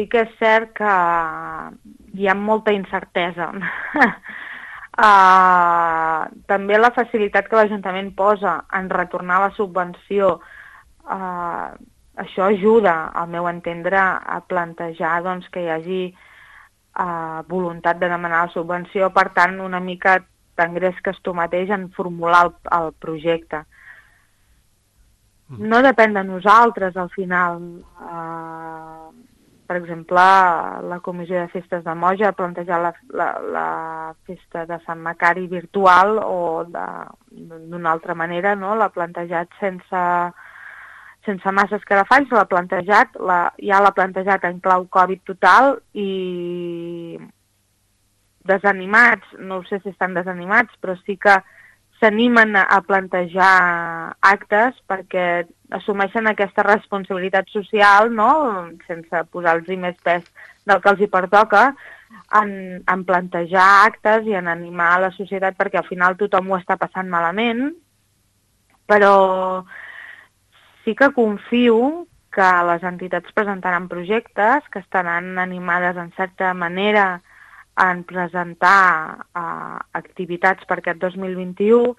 sí que és cert que hi ha molta incertesa. També la facilitat que l'Ajuntament posa en retornar la subvenció, això ajuda, al meu entendre, a plantejar doncs, que hi hagi voluntat de demanar la subvenció, per tant, una mica t'engresques tu mateix en formular el projecte. No depèn de nosaltres, al final. Per exemple, la Comissió de Festes de Moja ha plantejat la festa de Sant Macari virtual o d'una altra manera, no? L'ha plantejat sense massa escarafalls, ja l'ha plantejat en clau Covid total i desanimats, no sé si estan desanimats, però sí que s'animen a plantejar actes perquè assumeixen aquesta responsabilitat social, no? Sense posar-los més pes del que els hi pertoca, en plantejar actes i en animar la societat, perquè al final tothom ho està passant malament, però sí que confio que les entitats presentaran projectes, que estaran animades en certa manera en presentar activitats per aquest 2021